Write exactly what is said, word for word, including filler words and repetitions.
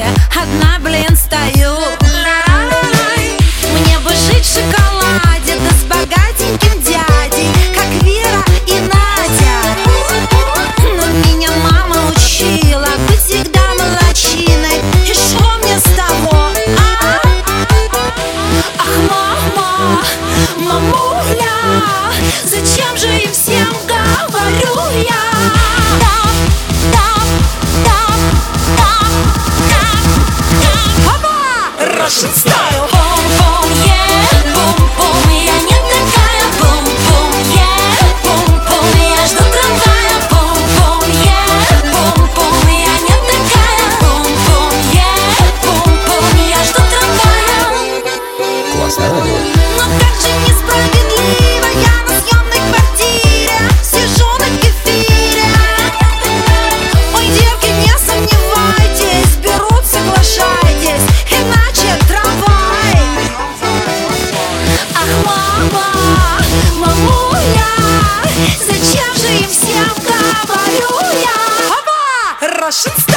одна, блин, стою. Мне бы жить в шоколаде, да с богатеньким дядей, как Вера и Надя. Но меня мама учила быть всегда молодчиной, и шо мне с того, а? Ах, мама, мамуля, зачем же им всем говорю я? Russian style. Бум-бум, yeah, бум-бум, я не такая. Бум-бум, yeah, бум-бум, я жду трамвая. Бум-бум, yeah, бум-бум, я не такая. Бум-бум, yeah, бум-бум, я жду трамвая. Классное радио. Но как же несправедливо, я на съемной квартире сижу на кефире. Ой, девки, не сомневайтесь, берут, соглашайтесь, иначе трамвай. Ах, мама, мамуля, зачем же им всем говорю я? Russian style.